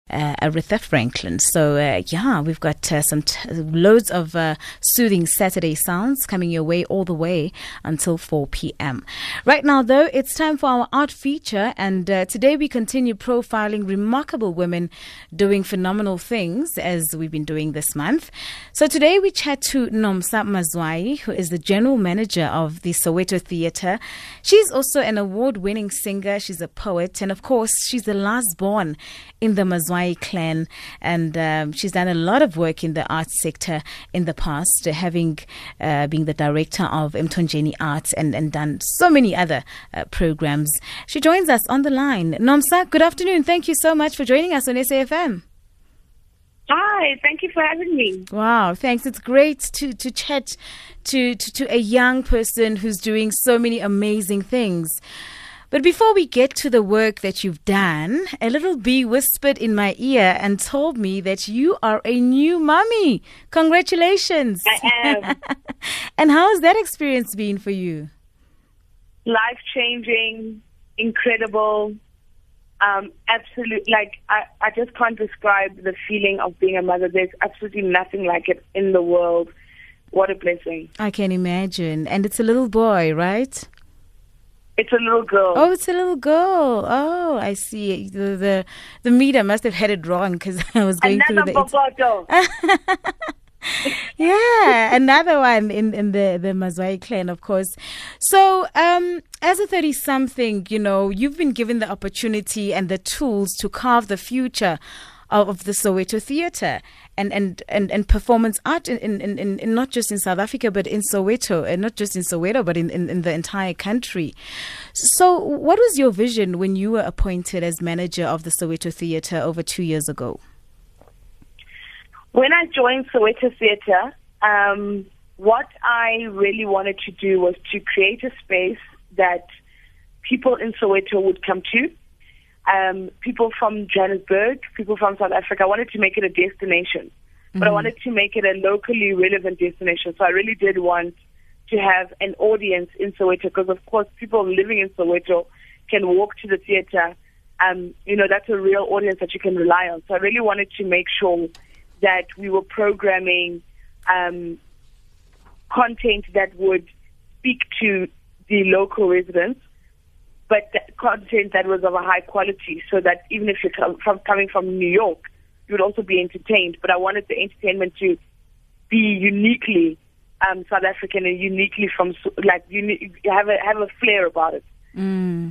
Aretha Franklin. So, we've got loads of soothing Saturday sounds coming your way all the way until 4 p.m. Right now, though, it's time for our art feature, and today we continue profiling remarkable women doing phenomenal things as we've been doing this month. So today we chat to Nomsa Mazwai, who is the general manager of the Soweto Theatre. She's also an award-winning singer. She's a poet, and of course, she's the last born in the Mazwai clan, and she's done a lot of work in the arts sector in the past, having been the director of Mthonjeni Arts and done so many other programs. She joins us on the line. Nomsa, good afternoon. Thank you so much for joining us on SAFM. Hi, thank you for having me. Wow, thanks. It's great to chat to a young person who's doing so many amazing things. But before we get to the work that you've done, a little bee whispered in my ear and told me that you are a new mummy. Congratulations. I am. And how has that experience been for you? Life-changing, incredible, absolute. I just can't describe the feeling of being a mother. There's absolutely nothing like it in the world. What a blessing. I can imagine. And it's a little boy, right? It's a little girl. Oh, it's a little girl. Oh, I see. The meter must have had it wrong because I was going through the... Yeah, another one in the Mazwai clan, of course. So, as a 30-something, you've been given the opportunity and the tools to carve the future of the Soweto Theatre and performance art in not just in South Africa but in Soweto, and not just in Soweto but in the entire country. So what was your vision when you were appointed as manager of the Soweto Theatre over 2 years ago? When I joined Soweto Theatre, what I really wanted to do was to create a space that people in Soweto would come to. People from Johannesburg, people from South Africa. I wanted to make it a destination, but I wanted to make it a locally relevant destination. So I really did want to have an audience in Soweto because, of course, people living in Soweto can walk to the theatre. That's a real audience that you can rely on. So I really wanted to make sure that we were programming content that would speak to the local residents, but content that was of a high quality, so that even if you're coming from New York, you would also be entertained. But I wanted the entertainment to be uniquely South African and uniquely have a flair about it. Then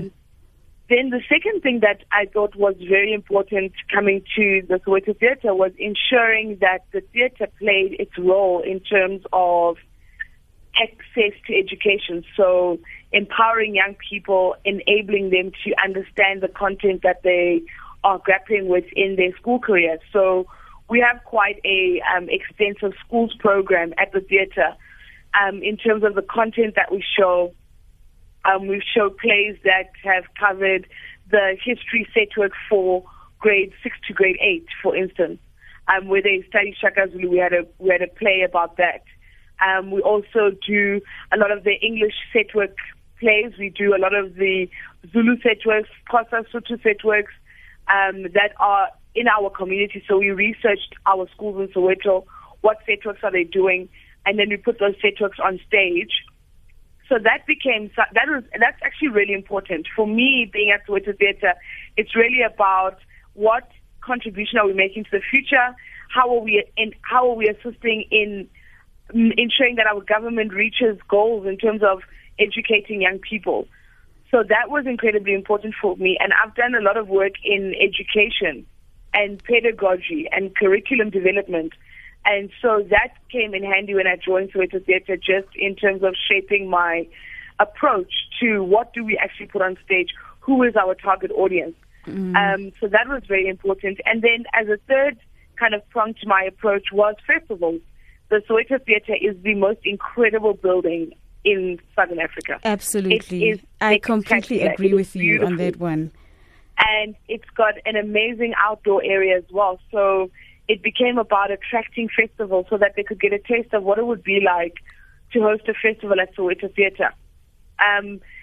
the second thing that I thought was very important coming to the Soweto Theatre was ensuring that the theatre played its role in terms of access to education. So empowering young people, enabling them to understand the content that they are grappling with in their school careers. So we have quite a extensive schools program at the theatre in terms of the content that we show. We show plays that have covered the history set work for grade 6 to grade 8, for instance. Where they study Shaka Zulu, we had a play about that. We also do a lot of the English set work plays. We do a lot of the Zulu set works, Xhosa Sotho set works that are in our community. So we researched our schools in Soweto, what set works are they doing, and then we put those set works on stage. So that's actually really important. For me, being at Soweto Theatre, it's really about what contribution are we making to the future, how are we assisting in ensuring that our government reaches goals in terms of educating young people. So that was incredibly important for me. And I've done a lot of work in education and pedagogy and curriculum development. And so that came in handy when I joined Soweto Theatre, just in terms of shaping my approach to what do we actually put on stage, who is our target audience. So that was very important. And then as a third kind of prong to my approach was festivals. The Soweto Theatre is the most incredible building in Southern Africa. Absolutely. I completely agree with you on that one. And it's got an amazing outdoor area as well. So it became about attracting festivals so that they could get a taste of what it would be like to host a festival at Soweto Theatre.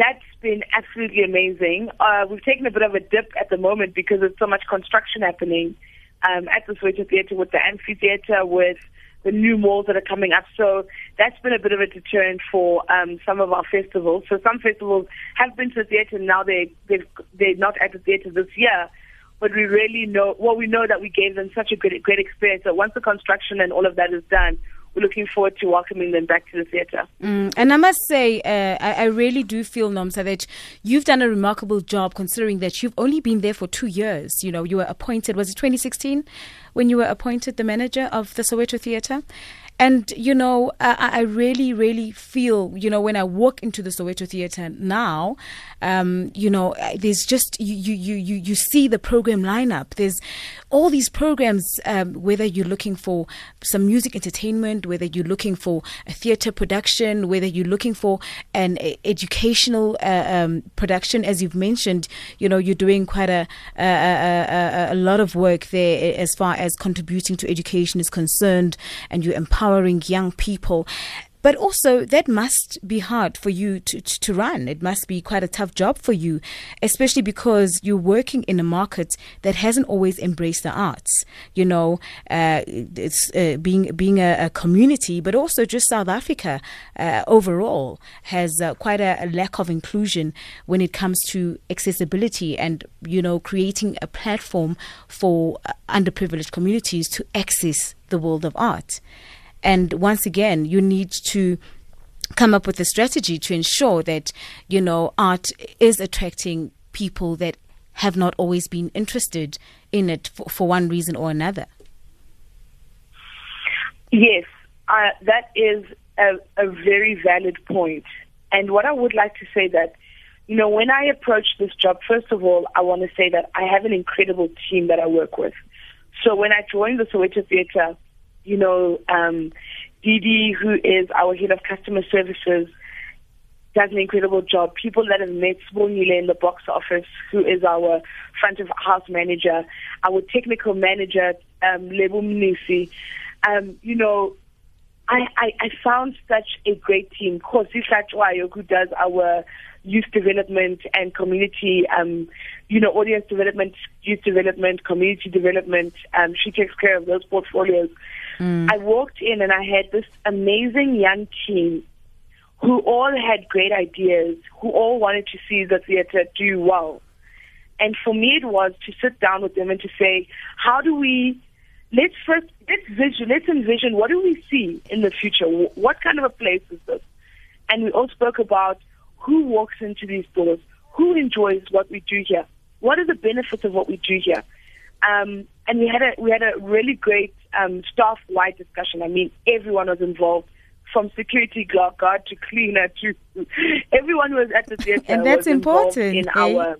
that's been absolutely amazing. We've taken a bit of a dip at the moment because there's so much construction happening at the Soweto Theatre, with the amphitheatre, with the new malls that are coming up. So that's been a bit of a deterrent for some of our festivals. So some festivals have been to the theatre, and now they're not at the theatre this year. But we really know, we know that we gave them such a great experience that once the construction and all of that is done, we're looking forward to welcoming them back to the theatre. And I must say, I really do feel, Nomsa, that you've done a remarkable job, considering that you've only been there for 2 years. You know, you were appointed, was it 2016 when you were appointed the manager of the Soweto Theatre? And, you know, I really, really feel, you know, when I walk into the Soweto Theatre now, you know, there's just, you see the program lineup. There's all these programs, whether you're looking for some music entertainment, whether you're looking for a theatre production, whether you're looking for an educational production, as you've mentioned, you know, you're doing quite a lot of work there as far as contributing to education is concerned, and you're empowering young people. But also, that must be hard for you to run. It must be quite a tough job for you, especially because you're working in a market that hasn't always embraced the arts. You know, it's being a community, but also just South Africa overall has quite a lack of inclusion when it comes to accessibility and, you know, creating a platform for underprivileged communities to access the world of art. And once again, you need to come up with a strategy to ensure that, you know, art is attracting people that have not always been interested in it for one reason or another. Yes, that is a very valid point. And what I would like to say that, you know, when I approach this job, first of all, I want to say that I have an incredible team that I work with. So when I joined the Soweto Theatre, you know, Didi, who is our head of customer services, does an incredible job. People that have met Sibongile in the box office, who is our front of house manager, our technical manager, Lebo Mnisi. You know, I found such a great team. Kosi Hlatshwayo, who does our youth development and community, you know, audience development, youth development, community development. She takes care of those portfolios. I walked in and I had this amazing young team who all had great ideas, who all wanted to see the theatre do well. And for me, it was to sit down with them and to say, how do we, let's envision, what do we see in the future? What kind of a place is this? And we all spoke about who walks into these doors, who enjoys what we do here, what are the benefits of what we do here. And we had a really great staff-wide discussion. I mean, everyone was involved, from security guard to cleaner to everyone was at the theatre. And that's important. In our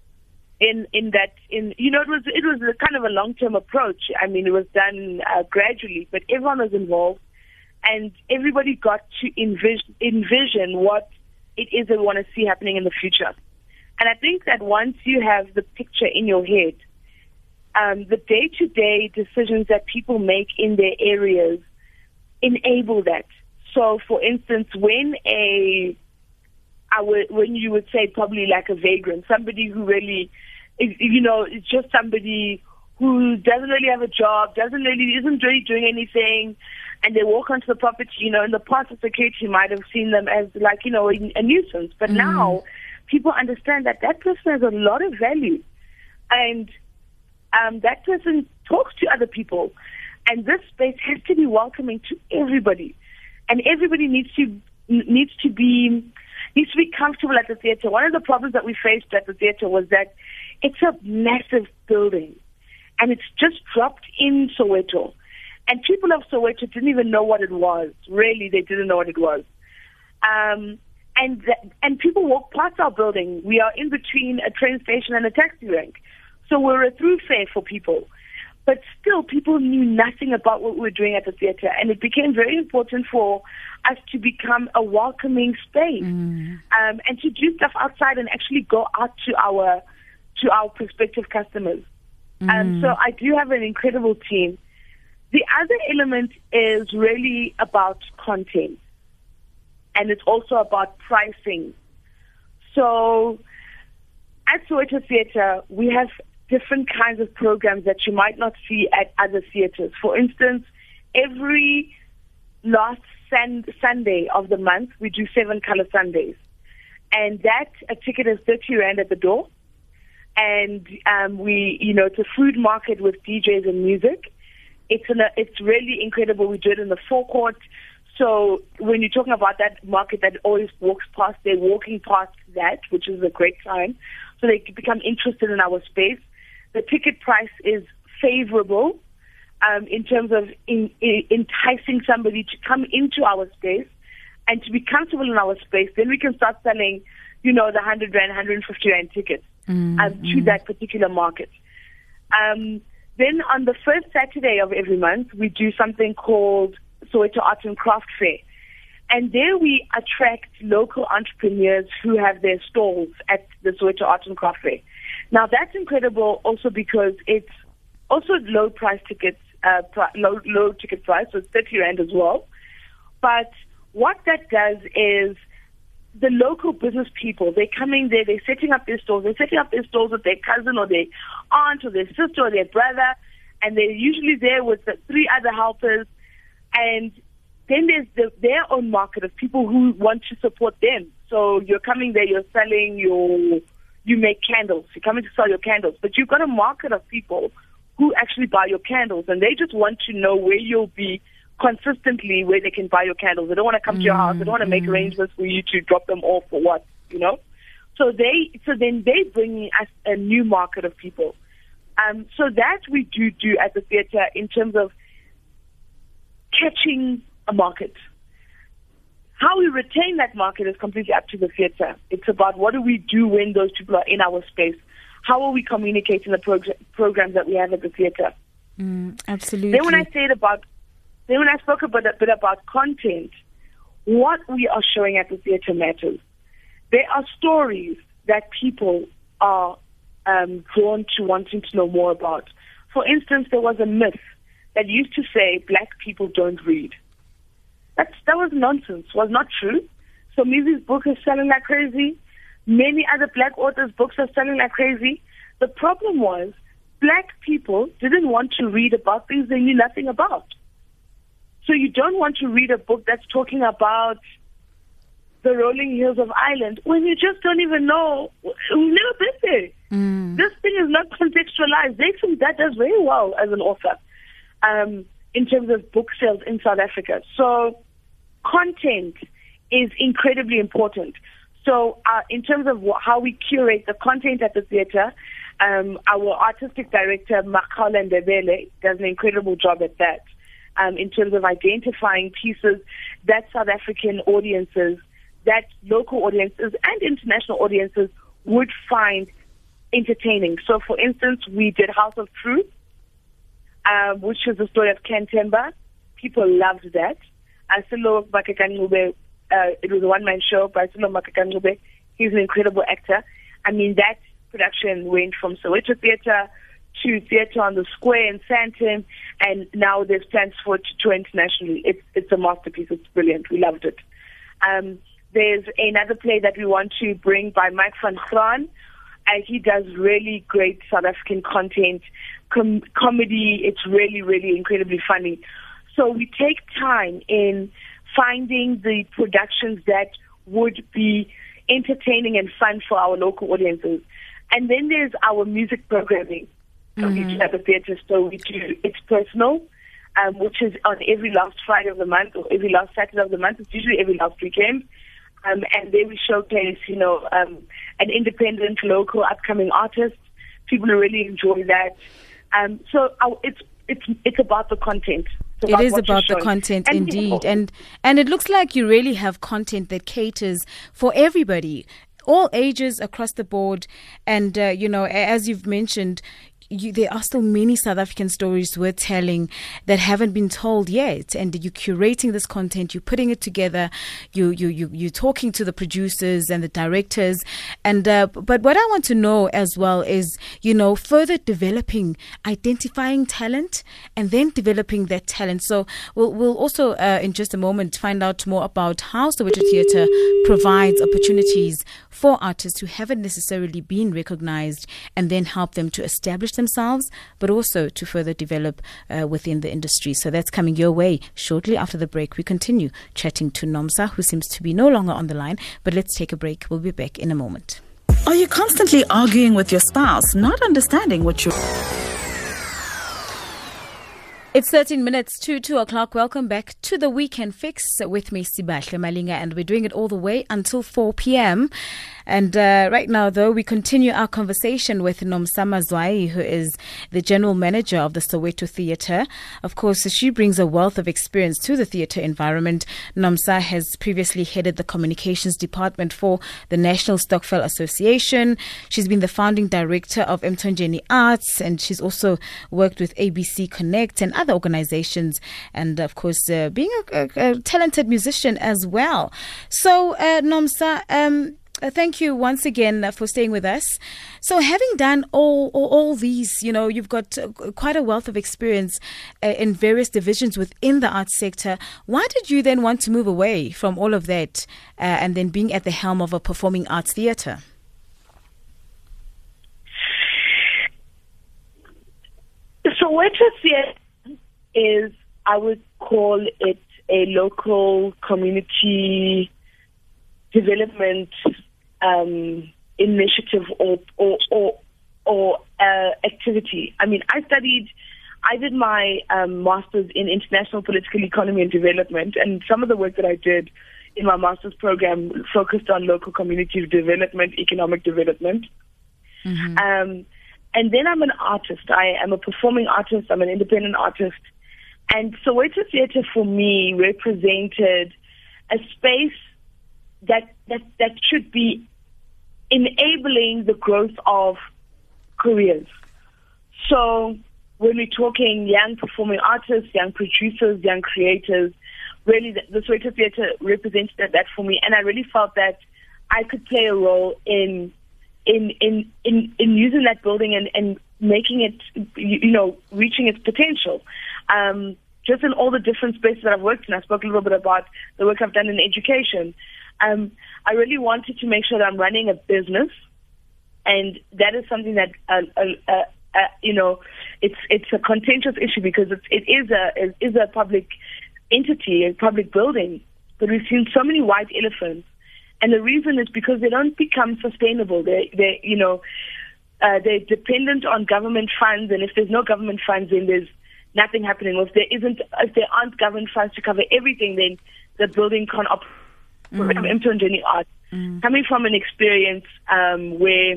you know, it was a kind of a long-term approach. I mean, it was done gradually, but everyone was involved, and everybody got to envision what it is that we want to see happening in the future. And I think that once you have the picture in your head, the day-to-day decisions that people make in their areas enable that. So, for instance, when you would say probably like a vagrant, somebody who really, you know, is just somebody who doesn't really have a job, isn't really doing anything, and they walk onto the property, you know, in the past the security might have seen them as like, you know, a nuisance. But now people understand that person has a lot of value. And that person talks to other people, and this space has to be welcoming to everybody, and everybody needs to be comfortable at the theatre. One of the problems that we faced at the theatre was that it's a massive building, and it's just dropped in Soweto, and people of Soweto didn't even know what it was. Really, they didn't know what it was. And people walk past our building. We are in between a train station and a taxi rank. So we're a thoroughfare for people. But still, people knew nothing about what we were doing at the theatre. And it became very important for us to become a welcoming space and to do stuff outside and actually go out to our prospective customers. So I do have an incredible team. The other element is really about content. And it's also about pricing. So at Soweto Theatre, we have different kinds of programs that you might not see at other theatres. For instance, every last Sunday of the month, we do 7 Color Sundays. And that, a ticket is 30 Rand at the door. And it's a food market with DJs and music. It's really incredible. We do it in the forecourt. So when you're talking about that market that always walks past, they're walking past that, which is a great sign. So they become interested in our space. The ticket price is favorable in terms of enticing somebody to come into our space and to be comfortable in our space. Then we can start selling, the 100 Rand, 150 Rand tickets to that particular market. Then on the first Saturday of every month, we do something called Soweto Art and Craft Fair. And there we attract local entrepreneurs who have their stalls at the Soweto Art and Craft Fair. Now that's incredible also because it's also low price tickets, low ticket price, so it's 30 Rand as well. But what that does is the local business people, they're coming there, they're setting up their stores with their cousin or their aunt or their sister or their brother, and they're usually there with the 3 other helpers. And then there's their own market of people who want to support them. So you're coming there, you're selling you make candles. You're coming to sell your candles. But you've got a market of people who actually buy your candles, and they just want to know where you'll be consistently, where they can buy your candles. They don't want to come to your house. They don't want to make arrangements for you to drop them off or what, So then they bring us a new market of people. So that we do at the theatre in terms of catching a market. How we retain that market is completely up to the theatre. It's about what do we do when those people are in our space? How are we communicating the programs that we have at the theatre? Absolutely. Then when I spoke a bit about content, what we are showing at the theatre matters. There are stories that people are drawn to wanting to know more about. For instance, there was a myth that used to say black people don't read. That was nonsense, was not true. So Mizi's book is selling like crazy. Many other black authors' books are selling like crazy. The problem was black people didn't want to read about things they knew nothing about. So you don't want to read a book that's talking about the rolling hills of Ireland when you just don't even know. We've never been there. This thing is not contextualized. They think that does very well as an author in terms of book sales in South Africa. So content is incredibly important. So in terms of how we curate the content at the theatre, our artistic director, Makhala Ndebele, does an incredible job at that in terms of identifying pieces that South African audiences, that local audiences and international audiences would find entertaining. So for instance, we did House of Truth, which was the story of Ken Temba. People loved that. Silo Makakangube, it was a one-man show by Silo Makakangube. He's an incredible actor. I mean, that production went from Soweto Theatre to Theatre on the Square in Sandton, and now there's plans for it to tour internationally. It's a masterpiece. It's brilliant. We loved it. There's another play that we want to bring by Mike van Graan. He does really great South African content, comedy. It's really, really incredibly funny. So we take time in finding the productions that would be entertaining and fun for our local audiences. And then there's our music programming at the theatre. So we do It's Personal, which is on every last Friday of the month or every last Saturday of the month. It's usually every last weekend. And there we showcase, an independent, local, upcoming artist. People really enjoy that. So it's about the content. It is about the content, indeed. And it looks like you really have content that caters for everybody, all ages across the board. And, as you've mentioned, there are still many South African stories worth telling that haven't been told yet, and you're curating this content, you're putting it together, you're talking to the producers and the directors, and but what I want to know as well is, further developing, identifying talent, and then developing that talent. So we'll also in just a moment find out more about how Soweto Theatre provides opportunities for artists who haven't necessarily been recognized, and then help them to establish themselves, but also to further develop within the industry. So that's coming your way shortly after the break. We continue chatting to Nomsa, who seems to be no longer on the line, but let's take a break. We'll be back in a moment. Are you constantly arguing with your spouse, not understanding what you're... It's 13 minutes to 2 o'clock. Welcome back to the Weekend Fix with me, Sibahle Malinga, and we're doing it all the way until 4 p.m. And right now, though, we continue our conversation with Nomsa Mazwai, who is the general manager of the Soweto Theatre. Of course, she brings a wealth of experience to the theatre environment. Nomsa has previously headed the communications department for the National Stokvel Association. She's been the founding director of Mthonjeni Arts, and she's also worked with ABC Connect and other organizations, and of course being a talented musician as well. So Nomsa, thank you once again for staying with us. So having done all these, you've got quite a wealth of experience in various divisions within the arts sector. Why did you then want to move away from all of that and then being at the helm of a performing arts theatre? Soweto Theatre is, I would call it, a local community development initiative or activity. I mean, I did my master's in international political economy and development, and some of the work that I did in my master's program focused on local community development, economic development. Mm-hmm. And then I'm an artist. I am a performing artist. I'm an independent artist. And Soweto Theatre for me represented a space that should be enabling the growth of careers. So when we're talking young performing artists, young producers, young creators, really the Soweto Theatre represented that for me, and I really felt that I could play a role in using that building and making it, reaching its potential. Just in all the different spaces that I've worked in, I spoke a little bit about the work I've done in education. I really wanted to make sure that I'm running a business, and that is something that it's a contentious issue because it is a public entity, a public building, but we've seen so many white elephants, and the reason is because they don't become sustainable. They're dependent on government funds, and if there's no government funds, then there's nothing happening. If there aren't government funds to cover everything, then the building can't operate. Mthonjeni Arts, coming from an experience where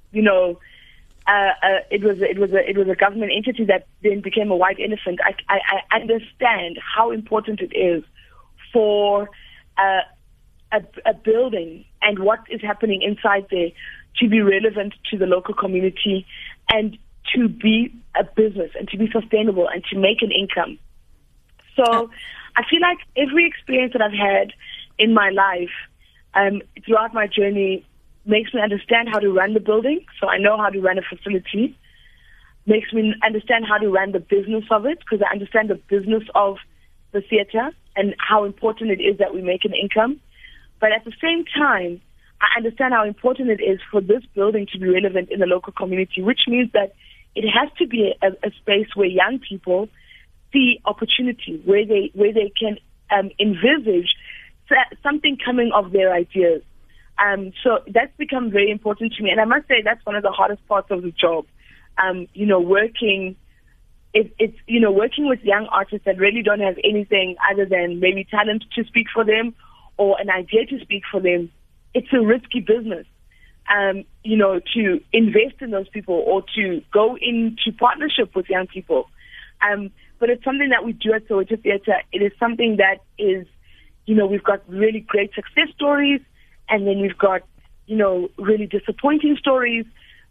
it was a government entity that then became a white elephant. I understand how important it is for a building and what is happening inside there to be relevant to the local community and to be a business and to be sustainable and to make an income. So I feel like every experience that I've had in my life throughout my journey makes me understand how to run the building. So I know how to run a facility. Makes me understand how to run the business of it, because I understand the business of the theatre and how important it is that we make an income. But at the same time, I understand how important it is for this building to be relevant in the local community, which means that it has to be a space where young people see opportunity, where they can envisage something coming of their ideas. So that's become very important to me, and I must say that's one of the hardest parts of the job. Working with young artists that really don't have anything other than maybe talent to speak for them or an idea to speak for them. It's a risky business, to invest in those people or to go into partnership with young people. But it's something that we do at Soweto Theatre. It is something that is, we've got really great success stories, and then we've got, really disappointing stories.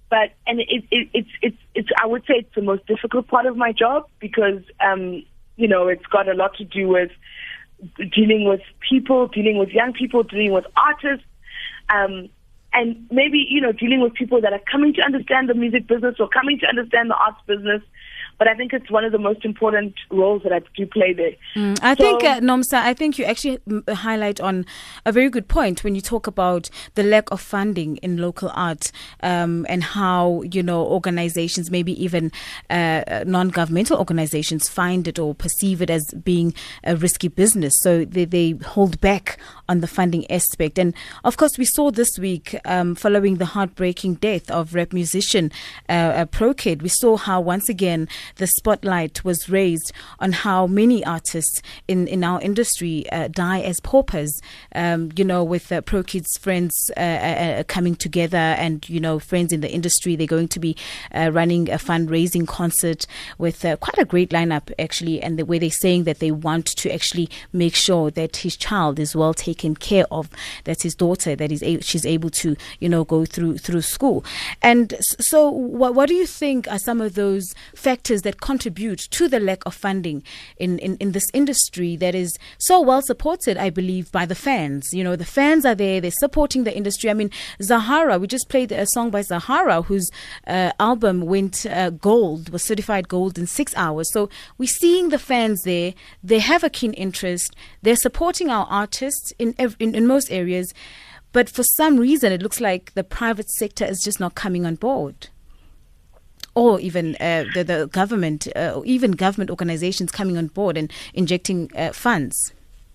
But it's I would say it's the most difficult part of my job because it's got a lot to do with dealing with people, dealing with young people, dealing with artists, and maybe dealing with people that are coming to understand the music business or coming to understand the arts business. But I think it's one of the most important roles that I do play there. I think, Nomsa, I think you actually highlight on a very good point when you talk about the lack of funding in local art and how, organizations, maybe even non-governmental organizations find it or perceive it as being a risky business. So they hold back on the funding aspect. And of course, we saw this week, following the heartbreaking death of rap musician Pro-Kid, we saw how once again the spotlight was raised on how many artists in our industry die as paupers, with Pro-Kid's friends coming together and, friends in the industry. They're going to be running a fundraising concert with quite a great lineup, actually, and the way they're saying that they want to actually make sure that his child is well taken care of, that's his daughter, that she's able to, go through school. And so what do you think are some of those factors that contribute to the lack of funding in this industry that is so well supported, I believe, by the fans? The fans are there, they're supporting the industry. I mean, Zahara, we just played a song by Zahara whose album went gold, was certified gold in 6 hours. So we're seeing the fans there, they have a keen interest, they're supporting our artists in most areas, but for some reason it looks like the private sector is just not coming on board. Or even the government, or even government organizations coming on board and injecting funds.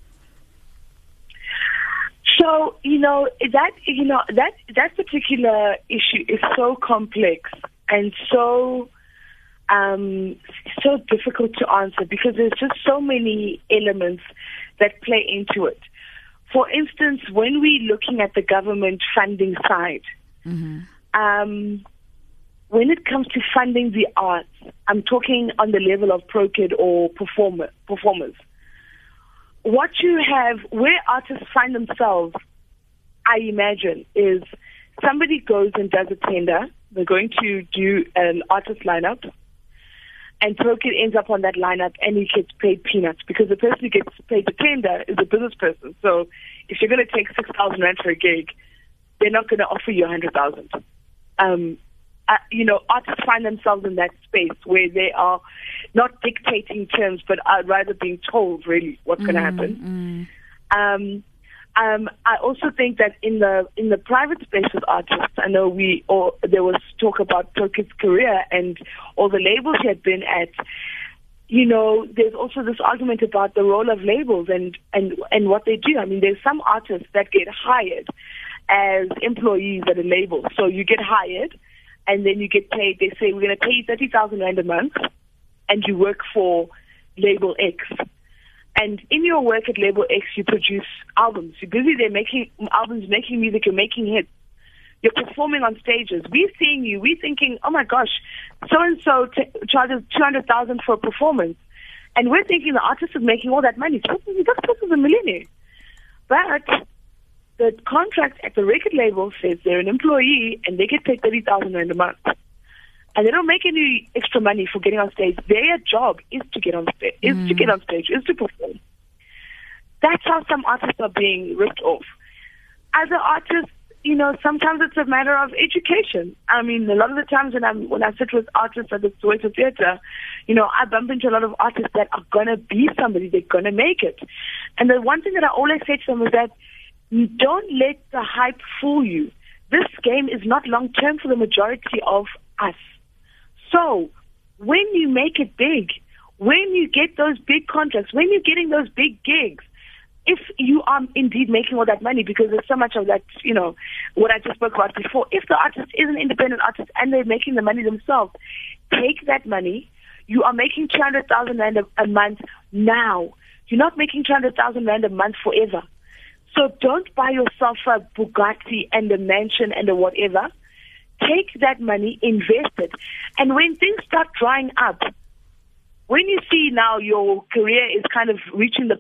So that particular issue is so complex and so difficult to answer because there's just so many elements that play into it. For instance, when we're looking at the government funding side. When it comes to funding the arts, I'm talking on the level of Pro-Kid or performers. What you have, where artists find themselves, I imagine, is somebody goes and does a tender. They're going to do an artist lineup, and Pro-Kid ends up on that lineup, and he gets paid peanuts because the person who gets paid the tender is a business person. So if you're going to take 6,000 rand for a gig, they're not going to offer you 100,000. Artists find themselves in that space where they are not dictating terms, but are rather being told really what's going to happen. I also think that in the private space with artists, I know there was talk about Pro-Kid's career and all the labels he had been at. There's also this argument about the role of labels and what they do. I mean, there's some artists that get hired as employees at a label. So you get hired, and then you get paid. They say, we're going to pay you 30,000 rand a month, and you work for Label X. And in your work at Label X, you produce albums. You're busy there making albums, making music, you're making hits. You're performing on stages. We're seeing you. We're thinking, oh my gosh, so-and-so charges 200,000 for a performance. And we're thinking the artist is making all that money. So this person's a millionaire. But the contract at the record label says they're an employee and they get paid 30,000 rand a month. And they don't make any extra money for getting on stage. Their job is to get on stage, is to perform. That's how some artists are being ripped off. Other artists, sometimes it's a matter of education. I mean, a lot of the times when I sit with artists at the Soweto Theatre, I bump into a lot of artists that are gonna be somebody. They're gonna make it. And the one thing that I always say to them is that don't let the hype fool you. This game is not long term for the majority of us. So when you make it big, when you get those big contracts, when you're getting those big gigs, if you are indeed making all that money, because there's so much of that, what I just spoke about before, if the artist is an independent artist and they're making the money themselves, take that money. You are making 200,000 rand a month now. You're not making 200,000 rand a month forever. So don't buy yourself a Bugatti and a mansion and a whatever. Take that money, invest it. And when things start drying up, when you see now your career is kind of reaching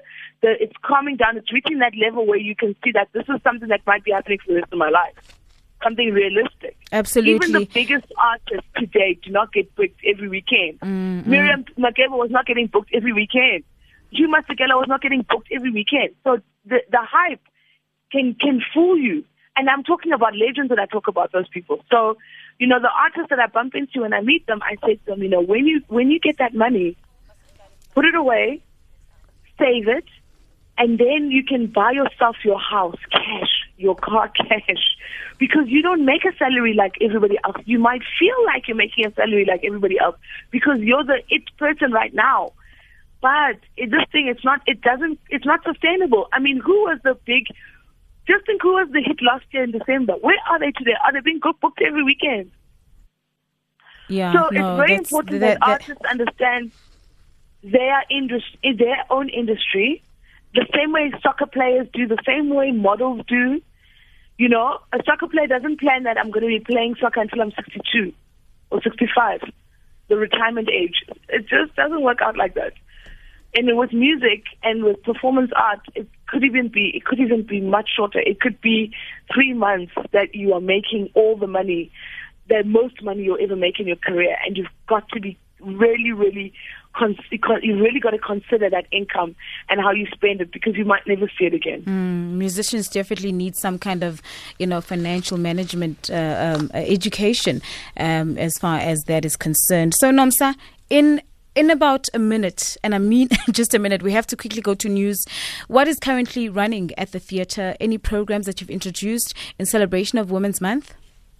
it's calming down, it's reaching that level where you can see that this is something that might be happening for the rest of my life. something realistic. Absolutely. Even the biggest artists today do not get booked every weekend. Miriam Makeba was not getting booked every weekend. Juma Sekela was not getting booked every weekend. So the hype can fool you. And I'm talking about legends when I talk about those people. So, the artists that I bump into when I meet them, I say to them, when you get that money, put it away, save it, and then you can buy yourself your house cash, your car cash, because you don't make a salary like everybody else. You might feel like you're making a salary like everybody else because you're the it person right now. But this thing, it's not sustainable. I mean, who was the big, Justin, who was the hit last year in December? Where are they today? Are they being booked every weekend? Yeah. So it's very important that artists understand their own industry, the same way soccer players do, the same way models do. A soccer player doesn't plan that I'm going to be playing soccer until I'm 62 or 65, the retirement age. It just doesn't work out like that. And with music and with performance art, it could even be much shorter. It could be 3 months that you are making all the money, the most money you'll ever make in your career, and you've got to be really, really you really got to consider that income and how you spend it, because you might never see it again. Musicians definitely need some kind of, financial management education as far as that is concerned. So, Nomsa, in about a minute, and I mean just a minute, we have to quickly go to news. What is currently running at the theatre? Any programs that you've introduced in celebration of Women's Month?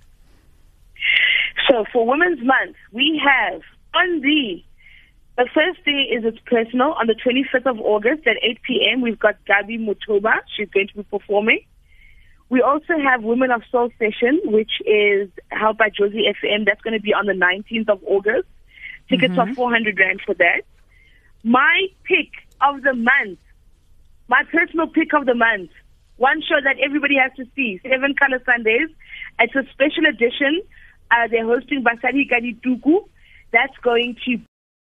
So for Women's Month, we have on the first day is it's personal. On the 25th of August at 8 p.m., we've got Gabi Mutoba. She's going to be performing. We also have Women of Soul Session, which is held by Josie FM. That's going to be on the 19th of August. Tickets are 400 Rand for that. My pick of the month, my personal pick of the month, one show that everybody has to see, Seven Color Sundays. It's a special edition. They're hosting Basadi Kadi Tuku. That's going to